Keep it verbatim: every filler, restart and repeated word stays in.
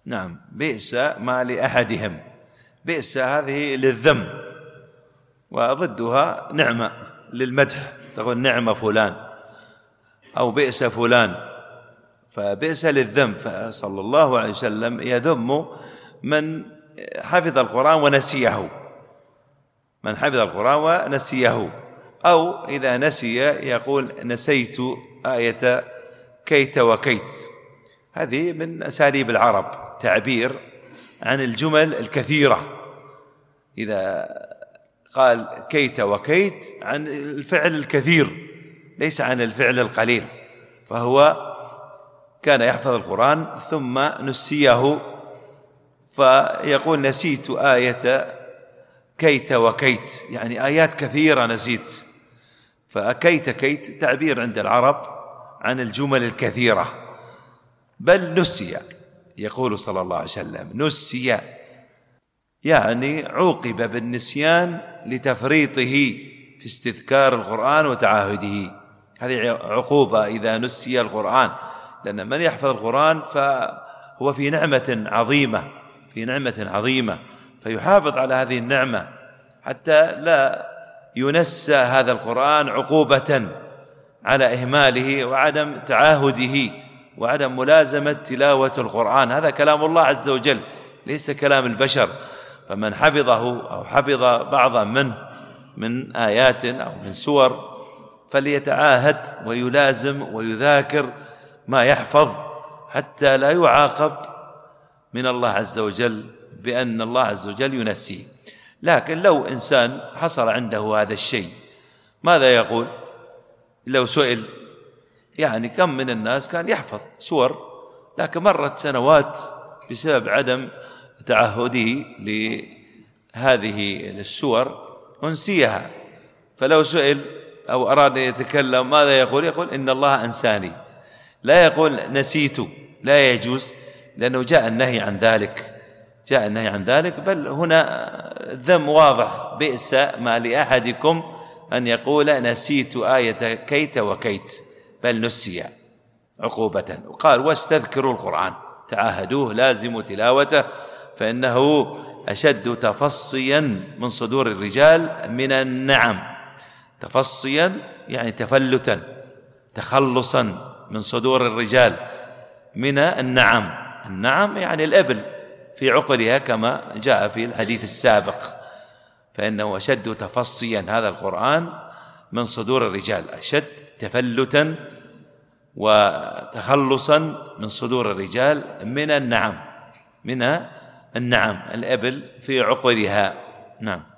نعم، بئس ما لأحدهم. بئس هذه للذم، وضدها نعمة للمدح، تقول نعمة فلان أو بئس فلان، فبئس للذم. فصلى الله عليه وسلم يذم من حفظ القرآن ونسيه، من حفظ القرآن ونسيه، أو إذا نسي يقول نسيت آية كيت وكيت. هذه من أساليب العرب، تعبير عن الجمل الكثيرة. إذا قال كيت وكيت عن الفعل الكثير، ليس عن الفعل القليل. فهو كان يحفظ القرآن ثم نسيه، فيقول نسيت آية كيت وكيت، يعني آيات كثيرة نسيت. فأكيت كيت تعبير عند العرب عن الجمل الكثيرة. بل نسي، يقول صلى الله عليه وسلم نسي، يعني عوقب بالنسيان لتفريطه في استذكار القرآن وتعاهده. هذه عقوبة إذا نسي القرآن، لأن من يحفظ القرآن فهو في نعمة عظيمة، في نعمة عظيمة، فيحافظ على هذه النعمة حتى لا ينسى هذا القرآن عقوبة على إهماله وعدم تعاهده وعدم ملازمة تلاوة القرآن. هذا كلام الله عز وجل، ليس كلام البشر. فمن حفظه أو حفظ بعضا منه من آيات أو من سور فليتعاهد ويلازم ويذاكر ما يحفظ، حتى لا يعاقب من الله عز وجل بأن الله عز وجل ينسيه. لكن لو إنسان حصل عنده هذا الشيء ماذا يقول؟ لو سئل، يعني كم من الناس كان يحفظ سور لكن مرت سنوات بسبب عدم تعهده لهذه السور ونسيها، فلو سئل أو أراد أن يتكلم ماذا يقول؟ يقول إن الله أنساني، لا يقول نسيت، لا يجوز، لأنه جاء النهي عن ذلك، جاء النهي عن ذلك. بل هنا الذم واضح، بئس ما لأحدكم أن يقول نسيت آية كيت وكيت، بل نسي عقوبة. وقال واستذكروا القرآن، تعاهدوه، لازموا تلاوته، فإنه أشد تفصيا من صدور الرجال من النعم. تفصيا يعني تفلتا، تخلصا من صدور الرجال من النعم. النعم يعني الإبل في عقلها كما جاء في الحديث السابق، فإنه أشد تفصيا هذا القرآن من صدور الرجال، أشد تفلتا وتخلصا من صدور الرجال من النعم، من النعم الإبل في عقلها. نعم.